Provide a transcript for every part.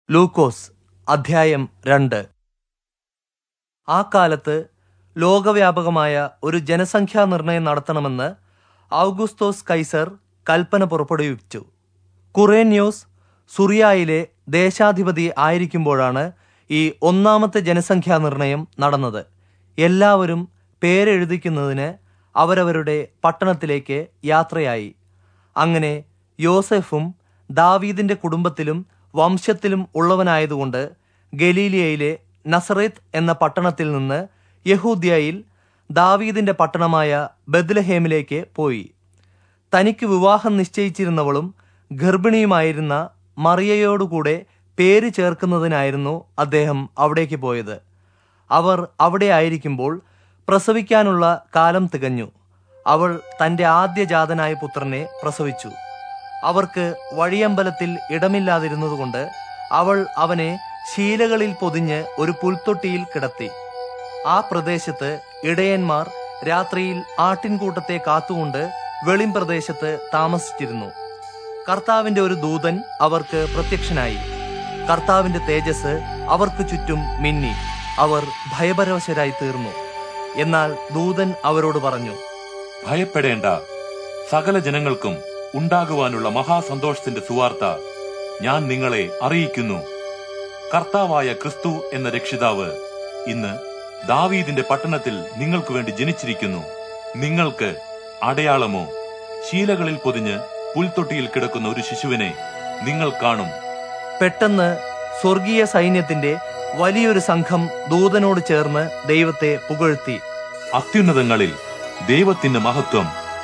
ലൂക്കോസ് അധ്യായം 2. ആ കാലത്ത് ലോകവ്യാപകമായ ഒരു ജനസംഖ്യാ നിർണയം നടത്തണമെന്ന് ഔഗുസ്തോസ് കൈസർ കൽപ്പന പുറപ്പെടുവിച്ചു. കുറേന്യോസ് സുറിയായിലെ ദേശാധിപതി ആയിരിക്കുമ്പോഴാണ് ഈ ഒന്നാമത്തെ ജനസംഖ്യാ നിർണയം നടന്നത്. എല്ലാവരും പേരെഴുതിക്കുന്നതിന് അവരവരുടെ പട്ടണത്തിലേക്ക് യാത്രയായി. അങ്ങനെ യോസെഫും ദാവീദിന്റെ കുടുംബത്തിലും വംശത്തിലും ഉള്ളവനായതുകൊണ്ട് ഗലീലിയയിലെ നസറേത്ത് എന്ന പട്ടണത്തിൽ നിന്ന് യഹൂദ്യയിൽ ദാവീദിന്റെ പട്ടണമായ ബെത്ലഹേമിലേക്ക് പോയി. തനിക്ക് വിവാഹം നിശ്ചയിച്ചിരുന്നവളും ഗർഭിണിയുമായിരുന്ന മറിയയോടുകൂടെ പേര് ചേർക്കുന്നതിനായിരുന്നു അദ്ദേഹം അവിടേക്ക് പോയത്. അവർ അവിടെ ആയിരിക്കുമ്പോൾ പ്രസവിക്കാനുള്ള കാലം തികഞ്ഞു. അവൾ തൻ്റെ ആദ്യജാതനായ പുത്രനെ പ്രസവിച്ചു. അവർക്ക് വഴിയമ്പലത്തിൽ ഇടമില്ലാതിരുന്നതുകൊണ്ട് അവൾ അവനെ ശീലകളിൽ പൊതിഞ്ഞ് ഒരു പുൽത്തൊട്ടിയിൽ കിടത്തി. ആ പ്രദേശത്ത് ഇടയന്മാർ രാത്രിയിൽ ആട്ടിൻകൂട്ടത്തെ കാത്തുകൊണ്ട് വെളിം പ്രദേശത്ത് താമസിച്ചിരുന്നു. കർത്താവിന്റെ ഒരു ദൂതൻ അവർക്ക് പ്രത്യക്ഷനായി. കർത്താവിന്റെ തേജസ് അവർക്ക് ചുറ്റും മിന്നി. അവർ ഭയപരവശരായി തീർന്നു. എന്നാൽ ദൂതൻ അവരോട് പറഞ്ഞു, ഭയപ്പെടേണ്ട, സകല ജനങ്ങൾക്കും ഉണ്ടാകുവാനുള്ള മഹാസന്തോഷത്തിന്റെ സുവാർത്ത ഞാൻ നിങ്ങളെ അറിയിക്കുന്നു. കർത്താവായ ക്രിസ്തു എന്ന രക്ഷിതാവ് ഇന്ന് ദാവീദിന്റെ പട്ടണത്തിൽ നിങ്ങൾക്ക് വേണ്ടി ജനിച്ചിരിക്കുന്നു. നിങ്ങൾക്ക് അടയാളമോ, ശീലകളിൽ പൊതിഞ്ഞ് പുൽത്തൊട്ടിയിൽ കിടക്കുന്ന ഒരു ശിശുവിനെ നിങ്ങൾ കാണും. പെട്ടെന്ന് സ്വർഗീയ സൈന്യത്തിന്റെ വലിയൊരു സംഘം ദൂതനോട് ചേർന്ന് ദൈവത്തെ പുകഴ്ത്തി. അത്യുന്നതങ്ങളിൽ ദൈവത്തിന്റെ മഹത്വം,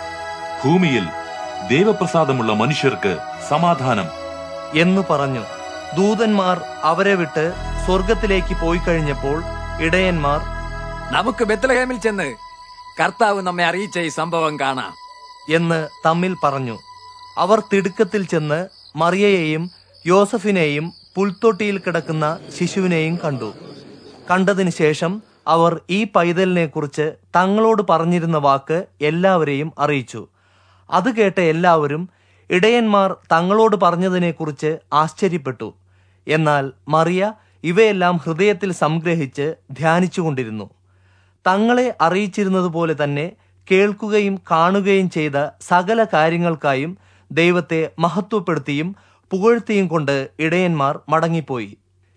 ഭൂമിയിൽ ദൈവപ്രസാദമുള്ള മനുഷ്യർക്ക് സമാധാനം എന്നു പറഞ്ഞു. ദൂതന്മാർ അവരെ വിട്ട് സ്വർഗത്തിലേക്ക് പോയി കഴിഞ്ഞപ്പോൾ ഇടയന്മാർ, നമുക്ക് ബെത്ലഹേമിൽ ചെന്ന് കർത്താവ് നമ്മെ അറിയിച്ച ഈ സംഭവം കാണാം എന്ന് തമ്മിൽ പറഞ്ഞു. അവർ തിടുക്കത്തിൽ ചെന്ന് മറിയയെയും യോസഫിനെയും പുൽത്തൊട്ടിയിൽ കിടക്കുന്ന ശിശുവിനെയും കണ്ടു. കണ്ടതിന് ശേഷം അവർ ഈ പൈതലിനെ കുറിച്ച് തങ്ങളോട് പറഞ്ഞിരുന്ന വാക്ക് എല്ലാവരെയും അറിയിച്ചു. അത് കേട്ട എല്ലാവരും ഇടയന്മാർ തങ്ങളോട് പറഞ്ഞതിനെക്കുറിച്ച് ആശ്ചര്യപ്പെട്ടു. എന്നാൽ മറിയ ഇവയെല്ലാം ഹൃദയത്തിൽ സംഗ്രഹിച്ച് ധ്യാനിച്ചുകൊണ്ടിരുന്നു. തങ്ങളെ അറിയിച്ചിരുന്നതുപോലെ തന്നെ കേൾക്കുകയും കാണുകയും ചെയ്ത സകല കാര്യങ്ങൾക്കായും ദൈവത്തെ മഹത്വപ്പെടുത്തിയും പുകഴ്ത്തിയും കൊണ്ട് ഇടയന്മാർ മടങ്ങിപ്പോയി.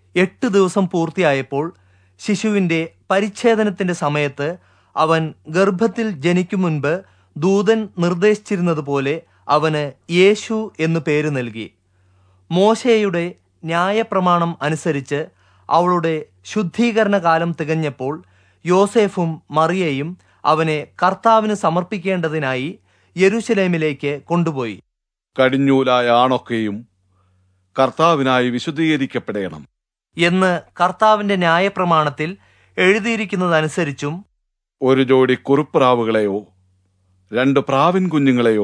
8 ദിവസം പൂർത്തിയായപ്പോൾ ശിശുവിന്റെ പരിച്ഛേദനത്തിന്റെ സമയത്ത് അവൻ ഗർഭത്തിൽ ജനിക്കും മുൻപ് ദൂതൻ നിർദ്ദേശിച്ചിരുന്നതുപോലെ അവന് യേശു എന്നു പേര് നൽകി. മോശയുടെ ന്യായപ്രമാണം അനുസരിച്ച് അവളുടെ ശുദ്ധീകരണ കാലം തികഞ്ഞപ്പോൾ യോസേഫും മറിയയും അവനെ കർത്താവിന് സമർപ്പിക്കേണ്ടതിനായി യെരുശലേമിലേക്ക് കൊണ്ടുപോയി. കടിഞ്ഞൂലായ ആണൊക്കെയും കർത്താവിനായി വിശുദ്ധീകരിക്കപ്പെടണം എന്ന് കർത്താവിന്റെ ന്യായപ്രമാണത്തിൽ എഴുതിയിരിക്കുന്നതനുസരിച്ചും ഒരു ജോഡി കുറുപ്രാവുകളെയോ 2 പ്രാവിൻ കുഞ്ഞുങ്ങളെയോ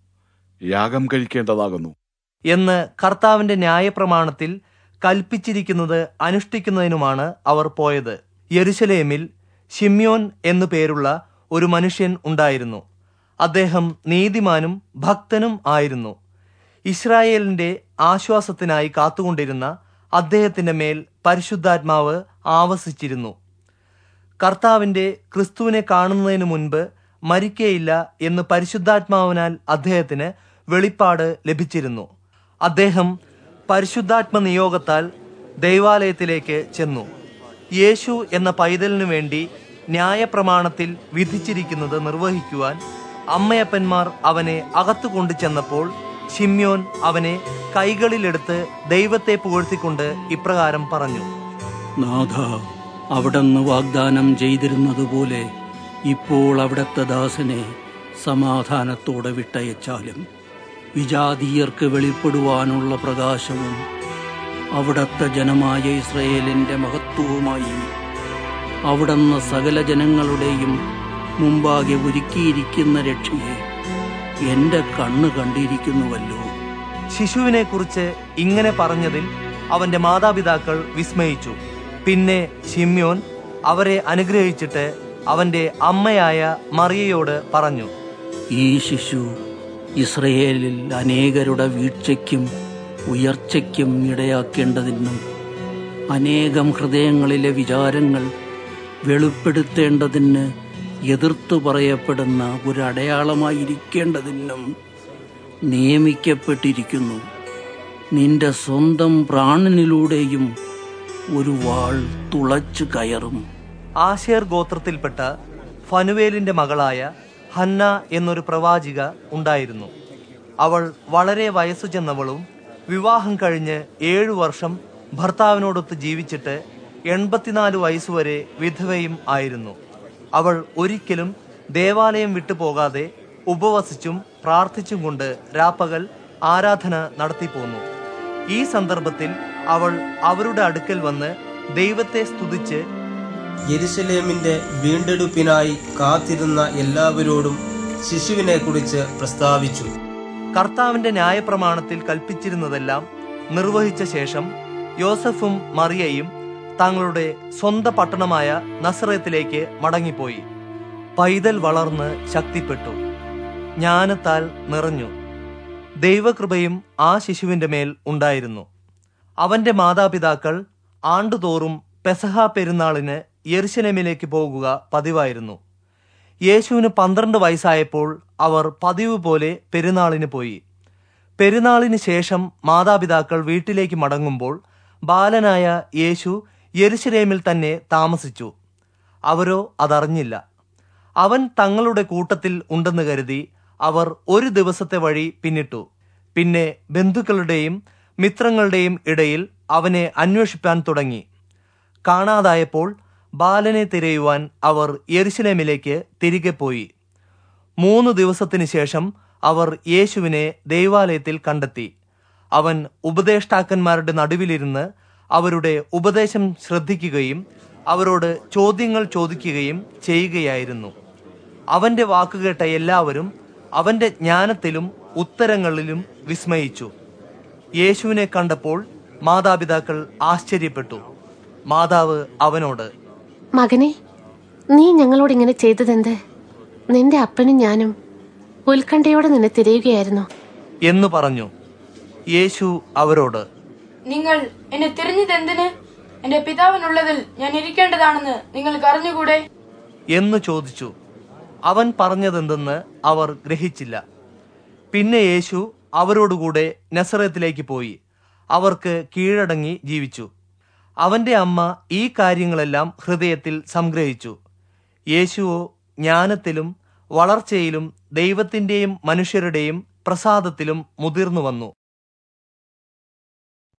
യാഗം കഴിക്കേണ്ടതാകുന്നു എന്ന് കർത്താവിന്റെ ന്യായപ്രമാണത്തിൽ കൽപ്പിച്ചിരിക്കുന്നത് അനുഷ്ഠിക്കുന്നതിനുമാണ് അവർ പോയത്. യെരുശലേമിൽ ശിമ്യോൻ എന്നു പേരുള്ള ഒരു മനുഷ്യൻ ഉണ്ടായിരുന്നു. അദ്ദേഹം നീതിമാനും ഭക്തനും ആയിരുന്നു. ഇസ്രായേലിന്റെ ആശ്വാസത്തിനായി കാത്തുകൊണ്ടിരുന്ന അദ്ദേഹത്തിന്റെ മേൽ പരിശുദ്ധാത്മാവ് ആവസിച്ചിരുന്നു. കർത്താവിന്റെ ക്രിസ്തുവിനെ കാണുന്നതിന് മുൻപ് മരിക്കയില്ല എന്ന് പരിശുദ്ധാത്മാവിനാൽ അദ്ദേഹത്തിന് വെളിപ്പാട് ലഭിച്ചിരുന്നു. അദ്ദേഹം പരിശുദ്ധാത്മ നിയോഗത്താൽ ദൈവാലയത്തിലേക്ക് ചെന്നു. യേശു എന്ന പൈതലിനു വേണ്ടി ന്യായപ്രമാണത്തിൽ വിധിച്ചിരിക്കുന്നത് നിർവഹിക്കുവാൻ അമ്മയപ്പന്മാർ അവനെ അകത്തു കൊണ്ടുചെന്നപ്പോൾ ശിമ്യോൻ അവനെ കൈകളിലെടുത്ത് ദൈവത്തെ പുകഴ്ത്തിക്കൊണ്ട് ഇപ്രകാരം പറഞ്ഞു: നാഥ, അവിടുന്ന് വാഗ്ദാനം ചെയ്തിരുന്നതുപോലെ ഇപ്പോൾ അവിടുത്തെ ദാസനെ സമാധാനത്തോടെ വിട്ടയച്ചാലും വിജാതീയർക്ക് വെളിപ്പെടുവാനുള്ള പ്രകാശവും അവിടുത്തെ ജനമായ ഇസ്രയേലിന്റെ മഹത്വവുമായി അവിടുന്ന് സകല ജനങ്ങളുടെയും മുമ്പാകെ ഒരുക്കിയിരിക്കുന്ന രക്ഷയെ എന്റെ കണ്ണ് കണ്ടിരിക്കുന്നുവല്ലോ. ശിശുവിനെ കുറിച്ച് ഇങ്ങനെ പറഞ്ഞതിൽ അവന്റെ മാതാപിതാക്കൾ വിസ്മയിച്ചു. പിന്നെ ശിമ്യോൻ അവരെ അനുഗ്രഹിച്ചിട്ട് അവന്റെ അമ്മയായ മറിയയോട് പറഞ്ഞു: ഈ ശിശു ഇസ്രയേലിൽ അനേകരുടെ വീഴ്ചയ്ക്കും ഉയർച്ചയ്ക്കും ഇടയാക്കേണ്ടതിനും അനേകം ഹൃദയങ്ങളിലെ വിചാരങ്ങൾ വെളിപ്പെടുത്തേണ്ടതിന് എതിർത്തു പറയപ്പെടുന്ന ഒരു അടയാളമായിരിക്കേണ്ടതിനും നിയമിക്കപ്പെട്ടിരിക്കുന്നു. നിന്റെ സ്വന്തം പ്രാണനിലൂടെയും ഒരു വാൾ തുളച്ചു കയറും. ആശേർ ഗോത്രത്തിൽപ്പെട്ട ഫനുവേലിന്റെ മകളായ ഹന്ന എന്നൊരു പ്രവാചിക ഉണ്ടായിരുന്നു. അവൾ വളരെ വയസ്സു ചെന്നവളും വിവാഹം കഴിഞ്ഞ് 7 വർഷം ഭർത്താവിനോടൊത്ത് ജീവിച്ചിട്ട് 84 വയസ്സുവരെ വിധവയും ആയിരുന്നു. അവൾ ഒരിക്കലും ദേവാലയം വിട്ടുപോകാതെ ഉപവസിച്ചും പ്രാർത്ഥിച്ചും കൊണ്ട് രാപ്പകൽ ആരാധന നടത്തിപ്പോന്നു. ഈ സന്ദർഭത്തിൽ അവൾ അവരുടെ അടുക്കൽ വന്ന് ദൈവത്തെ സ്തുതിച്ച് യെരുശലേമിന്റെ വീണ്ടെടുപ്പിനായി കാത്തിരുന്ന എല്ലാവരോടും ശിശുവിനെ കുറിച്ച് പ്രസ്താവിച്ചു. കർത്താവിന്റെ ന്യായപ്രമാണത്തിൽ കൽപ്പിച്ചിരുന്നതെല്ലാം നിർവഹിച്ച ശേഷം യോസഫും മറിയയും തങ്ങളുടെ സ്വന്തം പട്ടണമായ നസറേത്തിലേക്ക് മടങ്ങിപ്പോയി. പൈതൽ വളർന്ന് ശക്തിപ്പെട്ടു, ജ്ഞാനത്താൽ നിറഞ്ഞു. ദൈവകൃപയും ആ ശിശുവിന്റെ മേൽ ഉണ്ടായിരുന്നു. അവന്റെ മാതാപിതാക്കൾ ആണ്ടുതോറും പെസഹ പെരുന്നാളിന് യെരുശലേമിലേക്ക് പോകുക പതിവായിരുന്നു. യേശുവിന് 12 വയസ്സായപ്പോൾ അവർ പതിവ് പോലെ പെരുന്നാളിന് പോയി. പെരുന്നാളിന് ശേഷം മാതാപിതാക്കൾ വീട്ടിലേക്ക് മടങ്ങുമ്പോൾ ബാലനായ യേശു യെരുശലേമിൽ തന്നെ താമസിച്ചു. അവരോ അതറിഞ്ഞില്ല. അവൻ തങ്ങളുടെ കൂട്ടത്തിൽ ഉണ്ടെന്ന് കരുതി അവർ ഒരു ദിവസത്തെ വഴി പിന്നിട്ടു. പിന്നെ ബന്ധുക്കളുടെയും മിത്രങ്ങളുടെയും ഇടയിൽ അവനെ അന്വേഷിപ്പാൻ തുടങ്ങി. കാണാതായപ്പോൾ ബാലനെ തിരയുവാൻ അവർ യെരുശലേമിലേക്ക് തിരികെ പോയി. 3 ദിവസത്തിന് ശേഷം അവർ യേശുവിനെ ദൈവാലയത്തിൽ കണ്ടെത്തി. അവൻ ഉപദേഷ്ടാക്കന്മാരുടെ നടുവിലിരുന്ന് അവരുടെ ഉപദേശം ശ്രദ്ധിക്കുകയും അവരോട് ചോദ്യങ്ങൾ ചോദിക്കുകയും ചെയ്യുകയായിരുന്നു. അവന്റെ വാക്കുകേട്ട എല്ലാവരും അവന്റെ ജ്ഞാനത്തിലും ഉത്തരങ്ങളിലും വിസ്മയിച്ചു. യേശുവിനെ കണ്ടപ്പോൾ മാതാപിതാക്കൾ ആശ്ചര്യപ്പെട്ടു. മാതാവ് അവനോട്, മകനെ, നീ ഞങ്ങളോട് ഇങ്ങനെ ചെയ്തതെന്ത്? നിന്റെ അപ്പനും ഞാനും ഉത്കണ്ഠയോടെ നിന്നെ തിരയുകയായിരുന്നു എന്ന് പറഞ്ഞു. യേശു അവരോട്, നിങ്ങൾ എന്നെ തിരഞ്ഞതെന്തിന്? എന്റെ പിതാവിനുള്ളതിൽ ഞാൻ ഇരിക്കേണ്ടതാണെന്ന് നിങ്ങൾക്ക് അറിഞ്ഞുകൂടെ എന്ന് ചോദിച്ചു. അവൻ പറഞ്ഞതെന്തെന്ന് അവർ ഗ്രഹിച്ചില്ല. പിന്നെ യേശു അവരോടുകൂടെ നസറേത്തിലേക്ക് പോയി അവർക്ക് കീഴടങ്ങി ജീവിച്ചു. അവന്റെ അമ്മ ഈ കാര്യങ്ങളെല്ലാം ഹൃദയത്തിൽ സംഗ്രഹിച്ചു. യേശുവോ ജ്ഞാനത്തിലും വളർച്ചയിലും ദൈവത്തിന്റെയും മനുഷ്യരുടെയും പ്രസാദത്തിലും മുതിർന്നു വന്നു.